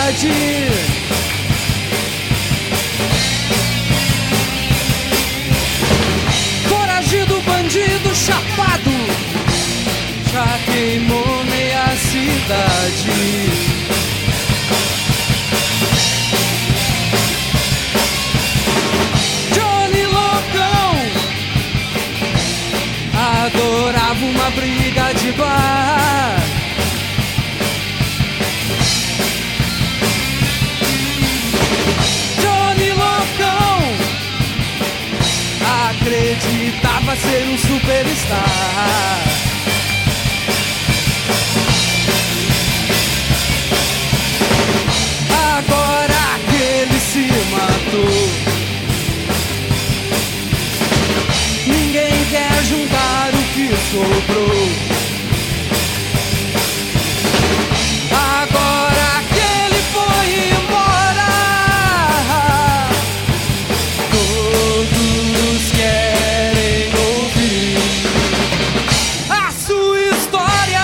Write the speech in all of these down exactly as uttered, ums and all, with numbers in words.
cidade. Foragido, bandido, chapado, já queimou meia cidade. Adorava uma briga de bar. Johnny Loucão acreditava ser um superstar. Agora que ele se matou, ninguém quer juntar o que sobrou. Agora que ele foi embora, todos querem ouvir a sua história.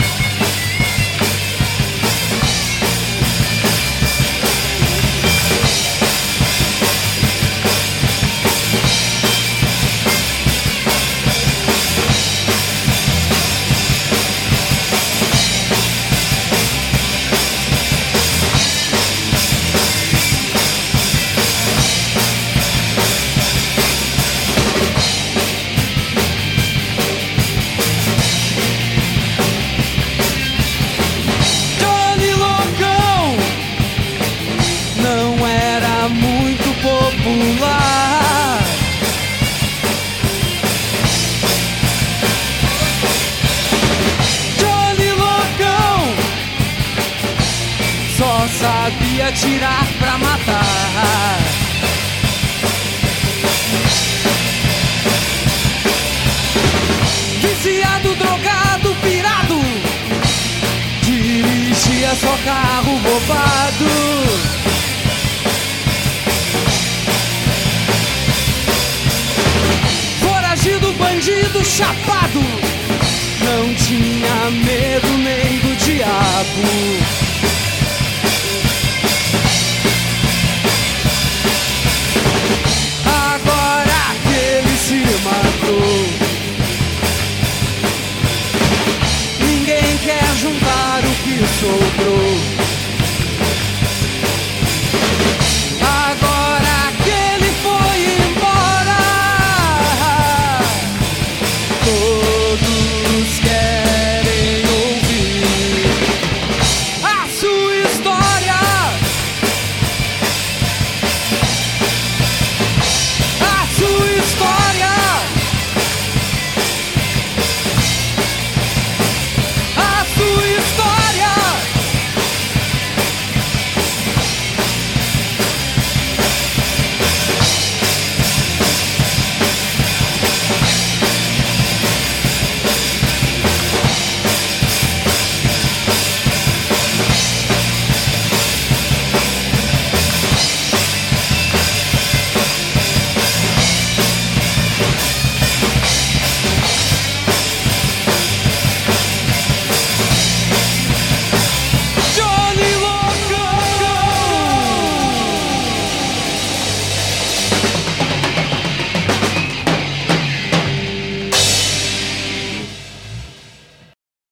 Popular. Johnny Loucão só sabia atirar pra matar. Viciado, drogado, pirado, dirigia só carro roubado. Bandido, chapado, não tinha medo nem do diabo.